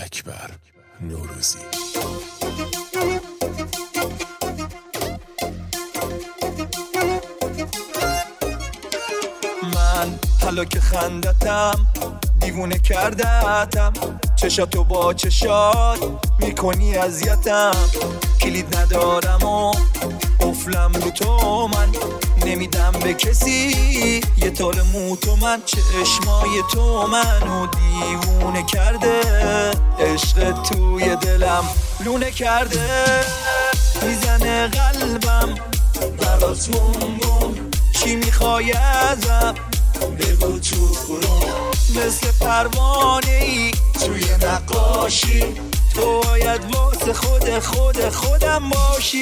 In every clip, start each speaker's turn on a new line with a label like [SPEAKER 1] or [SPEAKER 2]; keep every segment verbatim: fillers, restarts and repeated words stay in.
[SPEAKER 1] اکبر نوروزی.
[SPEAKER 2] من حالا که خندتم دیوونه کردتم، چشاتو با چشات میکنی اذیتم، کلید ندارم و قفلم رو تو من نمیدم به کسی، یه تال مو تو من، چشمای تو منو دیوونه کرده، عشق توی دلم لونه کرده، میزنه قلبم برات بوم بوم، چی میخوای ازم بگو تو خروم، مثل پروانه ای توی نقاشی، تو باید واسه خود خود خودم باشی.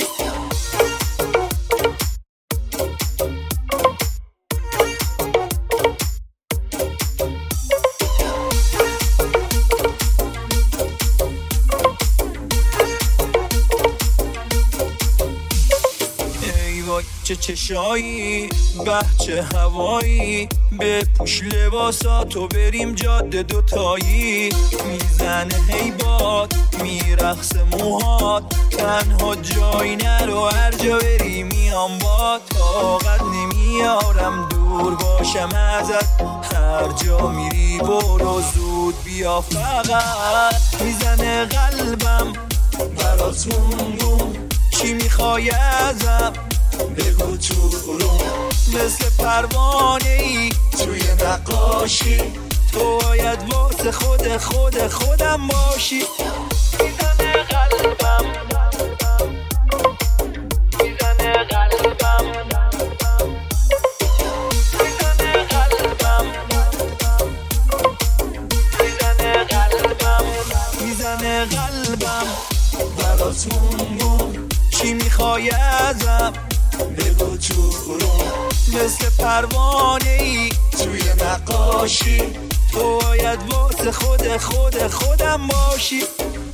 [SPEAKER 2] چه چشایی به چه هوایی، بپوش لباساتو بریم جاده دوتایی، میزنه هی باد میرقص موهات، تنها جایی نرو هر جا بری میام با، طاقت نمیارم دور باشم ازت، هر جا میری برو زود بیا، فقط میزنه قلبم برات بوم بوم، چی میخوای ازم بگو تو خروم، مثل پروانه ای توی نقاشی، تو باید واسه خود خود خودم باشی. میزنه قلبم میزنه قلبم میزنه قلبم میزنه قلبم میزنه قلبم برات بوم بوم، چی میخوای ازم بگو تو خروم، مثل پروانه ای توی نقاشی، تو باید واسه خود خود خودم باشی.